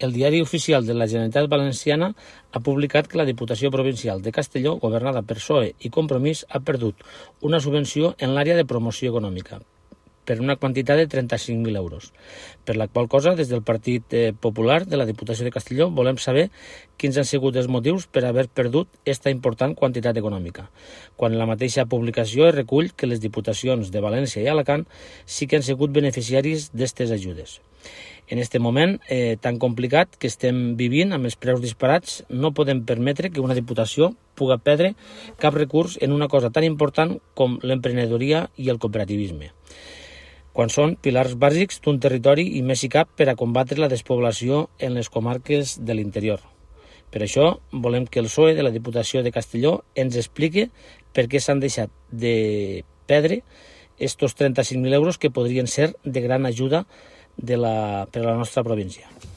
El Diari Oficial de la Generalitat Valenciana ha publicat que la Diputació Provincial de Castelló, governada per PSOE i Compromís, ha perdut una subvenció en l'àrea de promoció econòmica per una quantitat de 35.000 euros. Per la qual cosa, des del Partit Popular de la Diputació de Castelló volem saber quins han sigut els motius per haver perdut aquesta important quantitat econòmica, quan en la mateixa publicació es recull que les diputacions de València i Alacant sí que han sigut beneficiaris d'aquestes ajudes. En aquest moment tan complicat que estem vivint, amb els preus disparats, no podem permetre que una diputació puga perdre cap recurs en una cosa tan important com l'emprenedoria i el cooperativisme, quan són pilars bàsics d'un territori i més si cap per a combatre la despoblació en les comarques de l'interior. Per això volem que el PSOE de la Diputació de Castelló ens expliqui per què s'han deixat de perdre estos 35.000 euros que podrien ser de gran ajuda per a la nostra província.